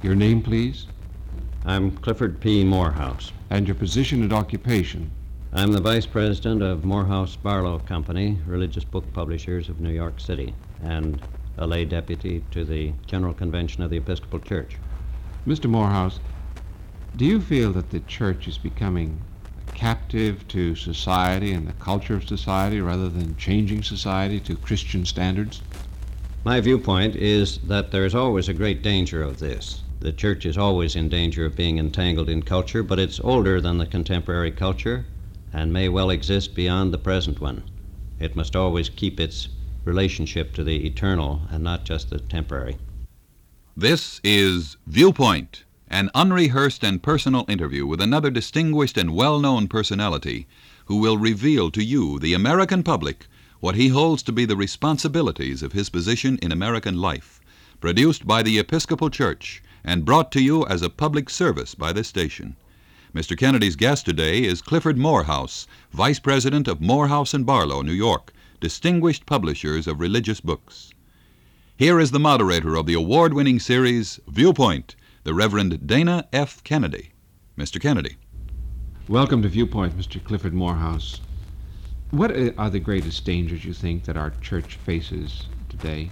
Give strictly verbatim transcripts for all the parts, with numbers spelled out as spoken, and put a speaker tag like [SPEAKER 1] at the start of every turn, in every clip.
[SPEAKER 1] Your name, please,
[SPEAKER 2] I'm Clifford P. Morehouse.
[SPEAKER 1] and your position and occupation.
[SPEAKER 2] I'm the Vice President of Morehouse Barlow Company, religious book publishers of New York City, and a lay deputy to the General Convention of the Episcopal Church.
[SPEAKER 1] Mister Morehouse, do you feel that the church is becoming captive to society and the culture of society rather than changing society to Christian standards?
[SPEAKER 2] My viewpoint is that there's always a great danger of this. The church is always in danger of being entangled in culture, but it's older than the contemporary culture and may well exist beyond the present one. It must always keep its relationship to the eternal and not just the temporary.
[SPEAKER 3] This is Viewpoint, an unrehearsed and personal interview with another distinguished and well-known personality who will reveal to you, the American public, what he holds to be the responsibilities of his position in American life, produced by the Episcopal Church and brought to you as a public service by this station. Mister Kennedy's guest today is Clifford Morehouse, Vice President of Morehouse and Barlow, New York, distinguished publishers of religious books. Here is the moderator of the award-winning series, Viewpoint, the Reverend Dana F. Kennedy. Mister Kennedy.
[SPEAKER 1] Welcome to Viewpoint, Mister Clifford Morehouse. What are the greatest dangers you think that our church faces today?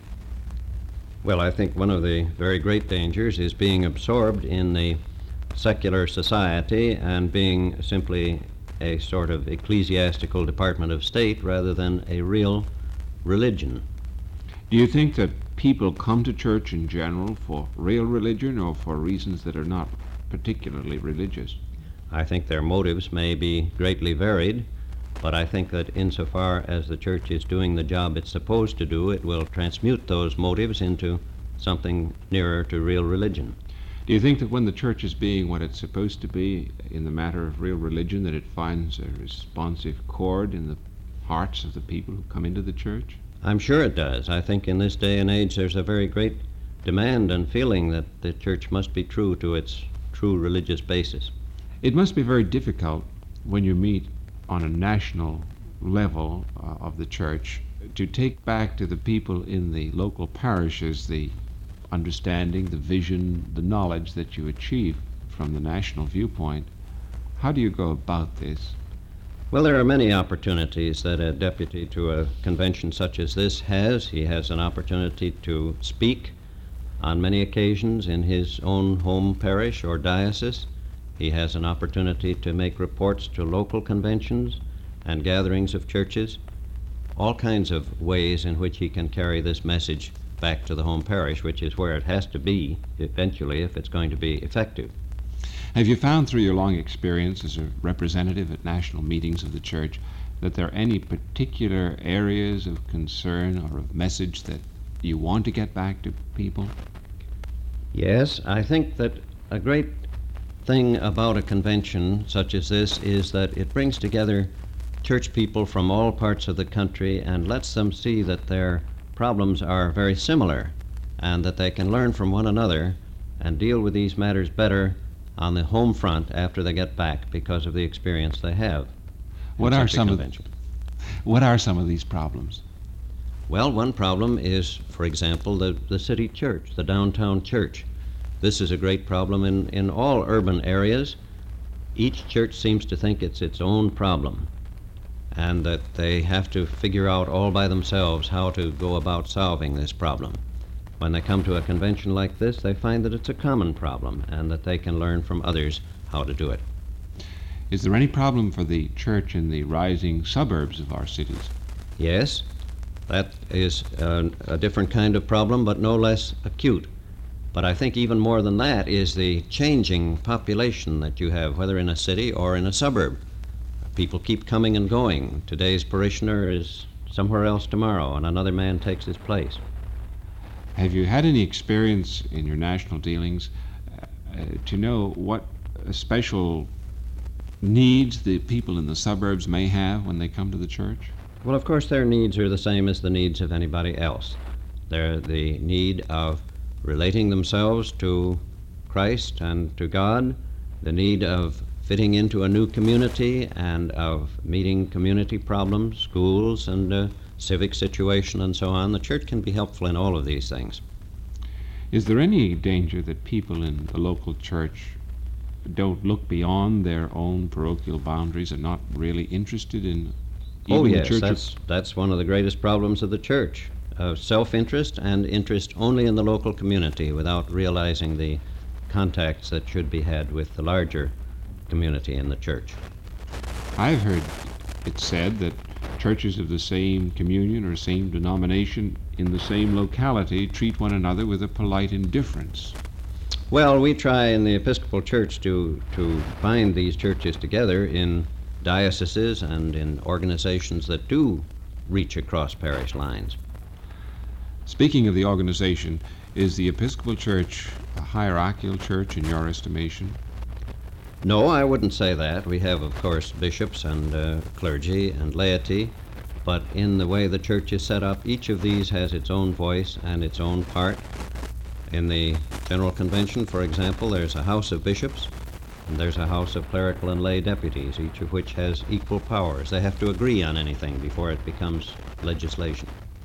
[SPEAKER 2] Well, I think one of the very great dangers is being absorbed in the secular society and being simply a sort of ecclesiastical department of state rather than a real religion.
[SPEAKER 1] Do you think that people come to church in general for real religion or for reasons that are not particularly religious?
[SPEAKER 2] I think their motives may be greatly varied, but I think that insofar as the church is doing the job it's supposed to do, it will transmute those motives into something nearer to real religion.
[SPEAKER 1] Do you think that when the church is being what it's supposed to be in the matter of real religion, that it finds a responsive chord in the hearts of the people who come into the church?
[SPEAKER 2] I'm sure it does. I think in this day and age there's a very great demand and feeling that the church must be true to its true religious basis.
[SPEAKER 1] It must be very difficult when you meet on a national level uh, of the church to take back to the people in the local parishes the understanding, the vision, the knowledge that you achieve from the national viewpoint. How do you go about this?
[SPEAKER 2] Well, there are many opportunities that a deputy to a convention such as this has. He has an opportunity to speak on many occasions in his own home parish or diocese. He has an opportunity to make reports to local conventions and gatherings of churches, all kinds of ways in which he can carry this message back to the home parish, which is where it has to be eventually if it's going to be effective.
[SPEAKER 1] Have you found through your long experience as a representative at national meetings of the church that there are any particular areas of concern or of message that you want to get back to people?
[SPEAKER 2] Yes, I think that a great thing about a convention such as this is that it brings together church people from all parts of the country and lets them see that their problems are very similar and that they can learn from one another and deal with these matters better on the home front after they get back because of the experience they have.
[SPEAKER 1] What are some of what are some of these problems?
[SPEAKER 2] Well, one problem is, for example, the, the city church, the downtown church. This is a great problem in, in all urban areas. Each church seems to think it's its own problem and that they have to figure out all by themselves how to go about solving this problem. When they come to a convention like this, they find that it's a common problem and that they can learn from others how to do it.
[SPEAKER 1] Is there any problem for the church in the rising suburbs of our cities?
[SPEAKER 2] Yes, that is a, a different kind of problem, but no less acute. But I think even more than that is the changing population that you have, whether in a city or in a suburb. People keep coming and going. Today's parishioner is somewhere else tomorrow, and another man takes his place.
[SPEAKER 1] Have you had any experience in your national dealings uh, to know what special needs the people in the suburbs may have when they come to the church?
[SPEAKER 2] Well, of course, their needs are the same as the needs of anybody else. They're the need of relating themselves to Christ and to God, the need of fitting into a new community and of meeting community problems, schools, and uh, civic situation and so on. The church can be helpful in all of these things.
[SPEAKER 1] Is there any danger that people in the local church don't look beyond their own parochial boundaries and not really interested in even
[SPEAKER 2] Oh,
[SPEAKER 1] the
[SPEAKER 2] yes,
[SPEAKER 1] church?
[SPEAKER 2] that's, that's one of the greatest problems of the church, uh, self-interest and interest only in the local community without realizing the contacts that should be had with the larger community in the church.
[SPEAKER 1] I've heard it said that churches of the same communion or same denomination in the same locality treat one another with a polite indifference.
[SPEAKER 2] Well, we try in the Episcopal Church to, to bind these churches together in dioceses and in organizations that do reach across parish lines.
[SPEAKER 1] Speaking of the organization, is the Episcopal Church a hierarchical church in your estimation?
[SPEAKER 2] No, I wouldn't say that. We have, of course, bishops and uh, clergy and laity, but in the way the church is set up, each of these has its own voice and its own part. In the General Convention, for example, there's a House of Bishops, and there's a House of Clerical and Lay Deputies, each of which has equal powers. They have to agree on anything before it becomes legislation.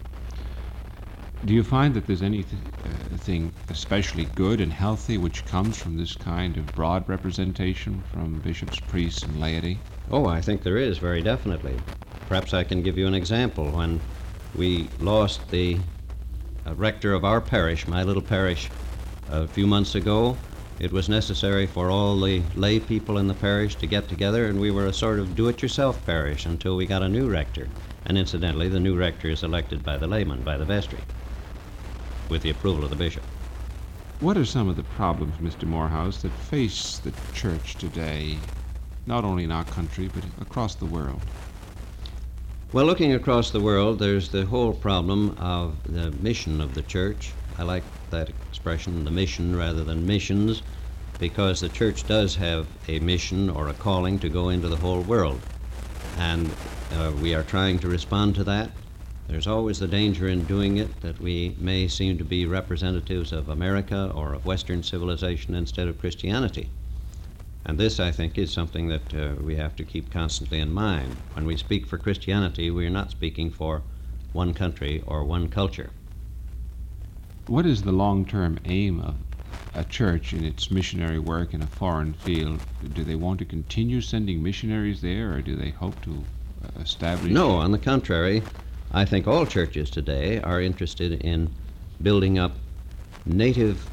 [SPEAKER 1] Do you find that there's anything uh, thing especially good and healthy which comes from this kind of broad representation from bishops, priests, and laity?
[SPEAKER 2] Oh, I think there is, very definitely. Perhaps I can give you an example. When we lost the uh, rector of our parish, my little parish, a few months ago, it was necessary for all the lay people in the parish to get together, and we were a sort of do-it-yourself parish until we got a new rector. And incidentally, the new rector is elected by the layman, by the vestry, with the approval of the bishop.
[SPEAKER 1] What are some of the problems, Mister Morehouse, that face the church today, not only in our country, but across the world?
[SPEAKER 2] Well, looking across the world, there's the whole problem of the mission of the church. I like that expression, the mission rather than missions, because the church does have a mission or a calling to go into the whole world. And uh, we are trying to respond to that. There's always the danger in doing it that we may seem to be representatives of America or of Western civilization instead of Christianity. And this, I think, is something that uh, we have to keep constantly in mind. When we speak for Christianity, we are not speaking for one country or one culture.
[SPEAKER 1] What is the long-term aim of a church in its missionary work in a foreign field? Do they want to continue sending missionaries there, or do they hope to uh, establish...
[SPEAKER 2] No, on the contrary, I think all churches today are interested in building up native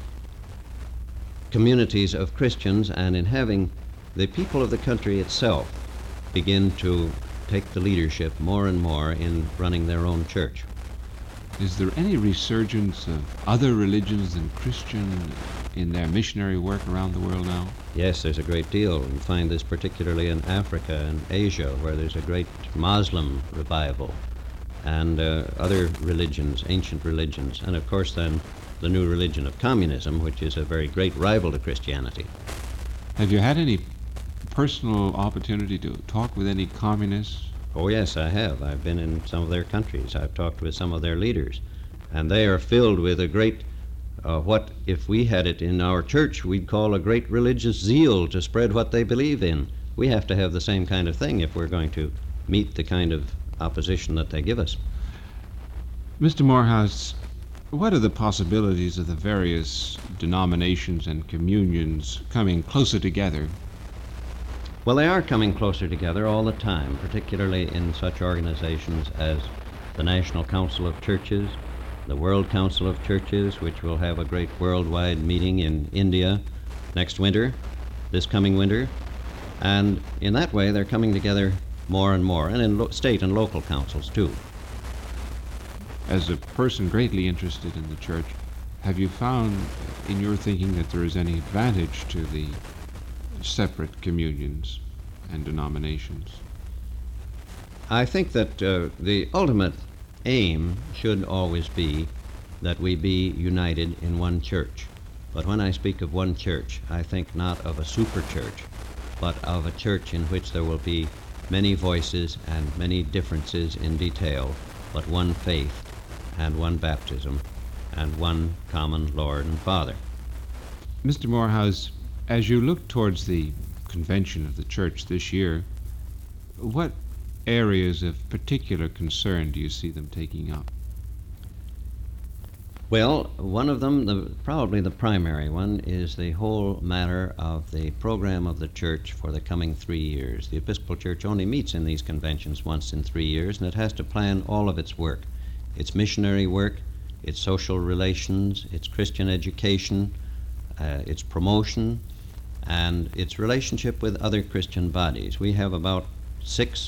[SPEAKER 2] communities of Christians and in having the people of the country itself begin to take the leadership more and more in running their own church.
[SPEAKER 1] Is there any resurgence of other religions than Christian in their missionary work around the world now?
[SPEAKER 2] Yes, there's a great deal. We find this particularly in Africa and Asia, where there's a great Muslim revival, and uh, other religions, ancient religions, and of course then the new religion of communism, which is a very great rival to Christianity.
[SPEAKER 1] Have you had any personal opportunity to talk with any communists?
[SPEAKER 2] Oh yes, I have. I've been in some of their countries. I've talked with some of their leaders, and they are filled with a great, uh, what if we had it in our church, we'd call a great religious zeal to spread what they believe in. We have to have the same kind of thing if we're going to meet the kind of opposition that they give us.
[SPEAKER 1] Mister Morehouse, what are the possibilities of the various denominations and communions coming closer together?
[SPEAKER 2] Well, they are coming closer together all the time, particularly in such organizations as the National Council of Churches, the World Council of Churches, which will have a great worldwide meeting in India next winter, this coming winter. And in that way, they're coming together more and more, and in lo- state and local councils, too.
[SPEAKER 1] As a person greatly interested in the church, have you found in your thinking that there is any advantage to the separate communions and denominations?
[SPEAKER 2] I think that uh, the ultimate aim should always be that we be united in one church. But when I speak of one church, I think not of a super church, but of a church in which there will be many voices and many differences in detail, but one faith and one baptism and one common Lord and Father.
[SPEAKER 1] Mister Morehouse, as you look towards the convention of the church this year, what areas of particular concern do you see them taking up?
[SPEAKER 2] Well, one of them, the, probably the primary one, is the whole matter of the program of the church for the coming three years. The Episcopal Church only meets in these conventions once in three years, and it has to plan all of its work, its missionary work, its social relations, its Christian education, uh, its promotion, and its relationship with other Christian bodies. We have about six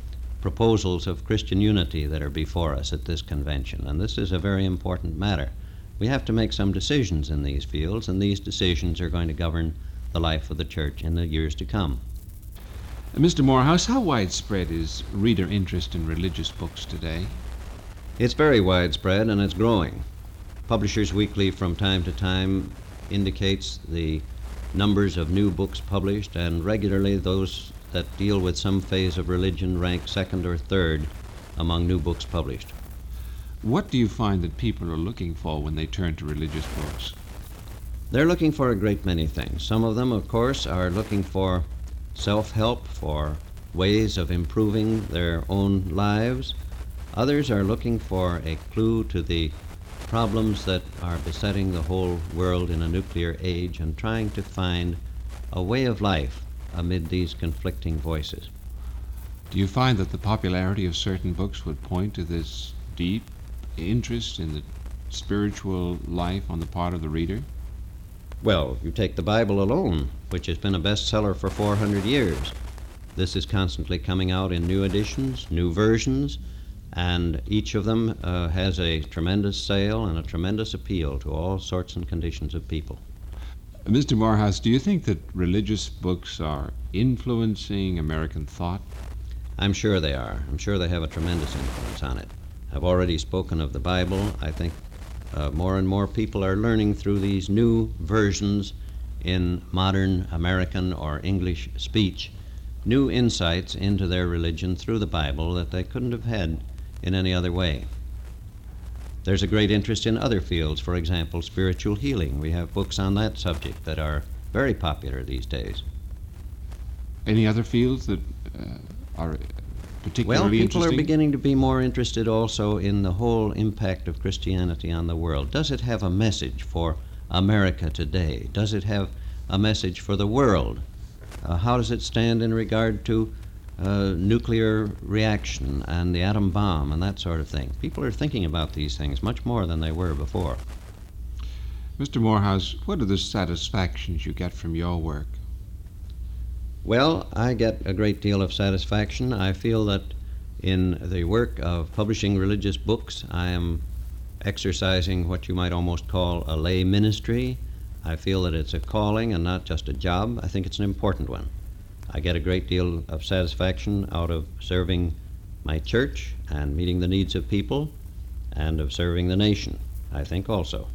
[SPEAKER 2] proposals of Christian unity that are before us at this convention, and this is a very important matter. We have to make some decisions in these fields, and these decisions are going to govern the life of the church in the years to come.
[SPEAKER 1] Uh, Mister Morehouse, how widespread is reader interest in religious books today?
[SPEAKER 2] It's very widespread, and it's growing. Publishers Weekly from time to time indicates the numbers of new books published, and regularly those that deal with some phase of religion rank second or third among new books published.
[SPEAKER 1] What do you find that people are looking for when they turn to religious books?
[SPEAKER 2] They're looking for a great many things. Some of them, of course, are looking for self-help, for ways of improving their own lives. Others are looking for a clue to the problems that are besetting the whole world in a nuclear age and trying to find a way of life amid these conflicting voices.
[SPEAKER 1] Do you find that the popularity of certain books would point to this deep interest in the spiritual life on the part of the reader?
[SPEAKER 2] Well, you take the Bible alone, which has been a bestseller for four hundred years. This is constantly coming out in new editions, new versions, and each of them uh, has a tremendous sale and a tremendous appeal to all sorts and conditions of people.
[SPEAKER 1] Mister Morehouse, do you think that religious books are influencing American thought?
[SPEAKER 2] I'm sure they are. I'm sure they have a tremendous influence on it. I've already spoken of the Bible. I think uh, more and more people are learning through these new versions in modern American or English speech new insights into their religion through the Bible that they couldn't have had in any other way. There's a great interest in other fields, for example, spiritual healing. We have books on that subject that are very popular these days.
[SPEAKER 1] Any other fields that uh, are particularly
[SPEAKER 2] Well, people
[SPEAKER 1] interesting?
[SPEAKER 2] are beginning to be more interested also in the whole impact of Christianity on the world. Does it have a message for America today? Does it have a message for the world? Uh, how does it stand in regard to uh, nuclear reaction and the atom bomb and that sort of thing? People are thinking about these things much more than they were before.
[SPEAKER 1] Mister Morehouse, what are the satisfactions you get from your work?
[SPEAKER 2] Well, I get a great deal of satisfaction. I feel that in the work of publishing religious books, I am exercising what you might almost call a lay ministry. I feel that it's a calling and not just a job. I think it's an important one. I get a great deal of satisfaction out of serving my church and meeting the needs of people and of serving the nation, I think also.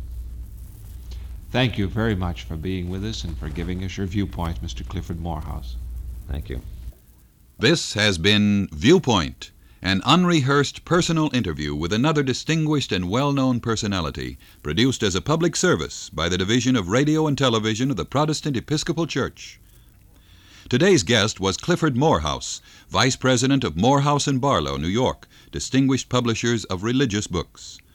[SPEAKER 1] Thank you very much for being with us and for giving us your viewpoint, Mister Clifford Morehouse.
[SPEAKER 2] Thank you.
[SPEAKER 3] This has been Viewpoint, an unrehearsed personal interview with another distinguished and well-known personality, produced as a public service by the Division of Radio and Television of the Protestant Episcopal Church. Today's guest was Clifford Morehouse, Vice President of Morehouse and Barlow, New York, distinguished publishers of religious books.